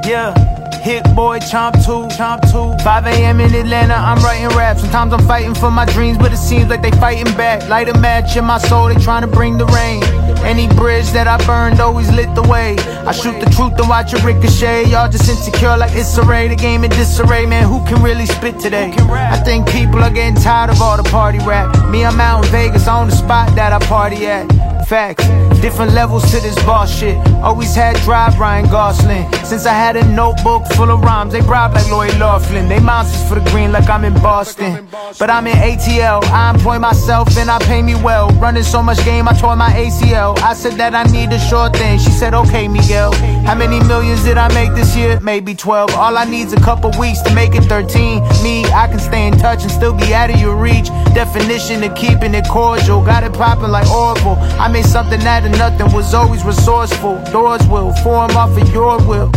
Yeah. Hit boy, chomp two. 5 a.m. in Atlanta, I'm writing rap. Sometimes I'm fighting for my dreams, but it seems like they fighting back. Light a match in my soul, they trying to bring the rain. Any bridge that I burned always lit the way. I shoot the truth and watch it ricochet. Y'all just insecure like it's array. The game in disarray, man, who can really spit today? I think people are getting tired of all the party rap. Me, I'm out in Vegas on the spot that I party at. Facts, different levels to this boss shit. Always had drive Ryan Gosling. Since I had a notebook full of rhymes, they bribe like Lloyd Laughlin. They monsters for the green like I'm in Boston. But I'm in ATL, I employ myself and I pay me well. Running so much game, I tore my ACL. I said that I need a short thing, she said okay Miguel. How many millions did I make this year? Maybe 12. All I need's a couple weeks to make it 13. Me, I can stay in touch and still be out of your reach. Definition of keeping it cordial. Got it popping like Orville. I made something out of nothing, was always resourceful. Doors will form off of your will.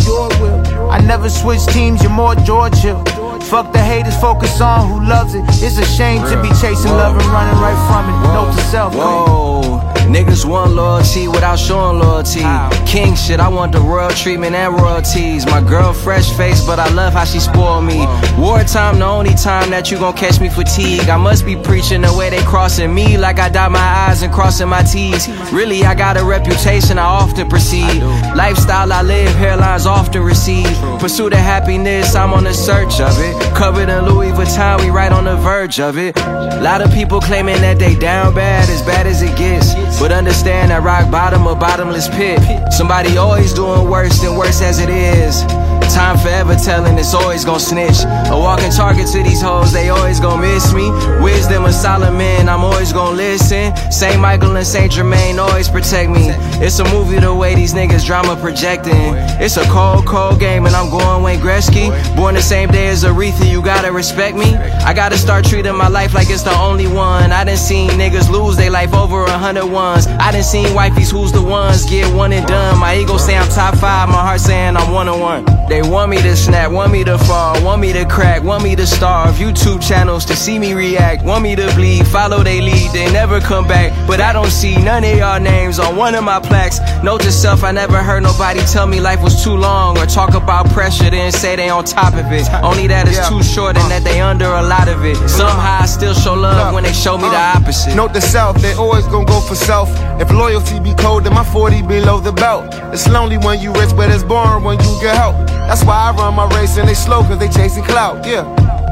I never switch teams, you're more George Hill. Fuck the haters, focus on who loves it. It's a shame to be chasing love and running right from it. Note to self. Whoa. Niggas want loyalty without showing loyalty. King shit, I want the royal treatment and royalties. My girl fresh face, but I love how she spoiled me. Wartime, the only time that you gon' catch me fatigue. I must be preaching the way they crossing me, like I dot my I's and crossing my T's. Really, I got a reputation I often proceed. Lifestyle I live, hairlines often recede. Pursuit of happiness, I'm on the search of it. Covered in Louis Vuitton, we right on the verge of it. Lot of people claiming that they down bad as it gets. But understand that rock bottom a bottomless pit. Somebody always doing worse than worse as it is. Time forever telling it's always gon' snitch. A walking target to these hoes, they always gon' miss me. Wisdom of Solomon, I'm always gon' listen. Saint Michael and Saint Germain always protect me. It's a movie the way these niggas drama projecting. It's a cold game and I'm going Wayne Gretzky. Born the same day as Aretha, you gotta respect me. I gotta start treating my life like it's the only one. I done seen niggas lose their life over 100 ones. I done seen wifeys who's the ones get one and done. My ego say I'm top 5, my heart saying I'm 1-on-1. They want me to snap, want me to fall, want me to crack, want me to starve. YouTube channels to see me react, want me to bleed, follow they lead, they never come back. But I don't see none of y'all names on one of my plaques. Note to self, I never heard nobody tell me life was too long, or talk about pressure, then say they on top of it. Only that it's too short and that they under a lot of it. Somehow I still show love when they show me the opposite. Note to self, they always gon' go for self. If loyalty be cold, then my 40 below the belt. It's lonely when you rich, but it's boring when you get help. That's why I run my race and they slow cause they chasing clout, yeah.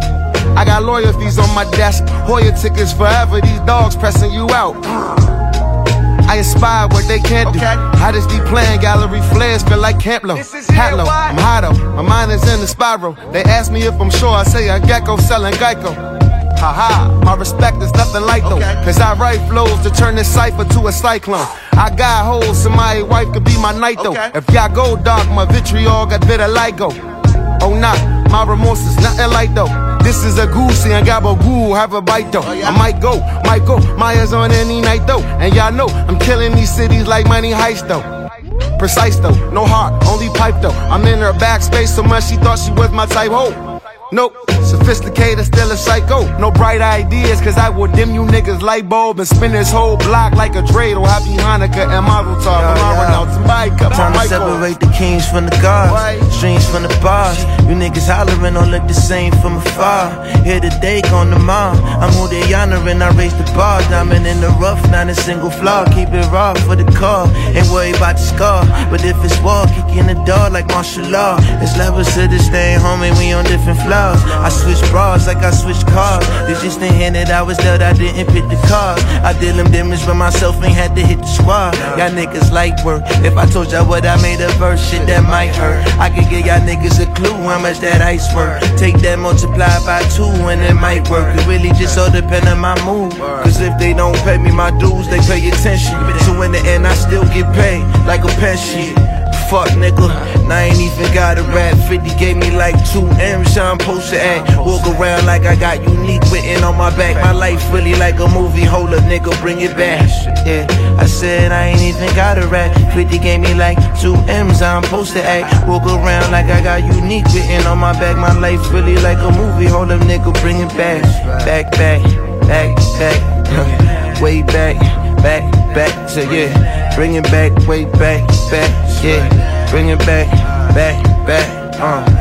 I got loyalties on my desk, Hoya tickets forever, these dogs pressing you out. I inspire what they can't do. I just be playing gallery flares, feel like Camp Low. Hatlow, I'm hotto, my mind is in the spiral. They ask me if I'm sure, I say a gecko selling Geico. Haha, my respect is nothing like though. Cause I write flows to turn this cipher to a cyclone. I got hoes, somebody wife could be my night though. If y'all go dark, my vitriol got bitter like go. Oh nah, my remorse is nothing like though. This is a goosey and gabagoo, have a bite though. I might go, Maya's on any night though. And y'all know, I'm killing these cities like Money Heist though. Precise though, no heart, only pipe though. I'm in her backspace so much she thought she was my type hoe. Nope, sophisticated, still a psycho. No bright ideas, cause I will dim you niggas light bulb and spin this whole block like a dreidel. Happy Hanukkah and Mazel Tov. Time to separate the kings from the gods, streams from the bars. You niggas hollering don't look the same from afar. Here today, gone tomorrow. I'm who they honoring, I raise the bar. Diamond in the rough, not a single flaw. Keep it raw for the car, ain't worried about the scar. But if it's war, kick in the door like martial law. It's levels to this thing, homie, we on different flaws. I switch bras like I switch cars. They just didn't hear that I was dead, I didn't pick the cars. I did them damage by myself, ain't had to hit the squad. Y'all niggas like work. If I told y'all what I made a verse, shit that might hurt. I could give y'all niggas a clue how much that ice work. Take that, multiply by 2 and it might work. It really just all depend on my mood. Cause if they don't pay me my dues, they pay attention. So in the end I still get paid like a pension. Fuck nigga, now I ain't even got a rap. 50 gave me like 2 M's, I'm supposed to act. Walk around like I got unique written on my back. My life really like a movie, hold up nigga, bring it back. Yeah, I said I ain't even got a rap. 50 gave me like 2 M's, I'm supposed to act. Walk around like I got unique written on my back. My life really like a movie, hold up nigga, bring it back. Back, way back, so yeah. Bring it back, way back, yeah. Bring it back. Uh.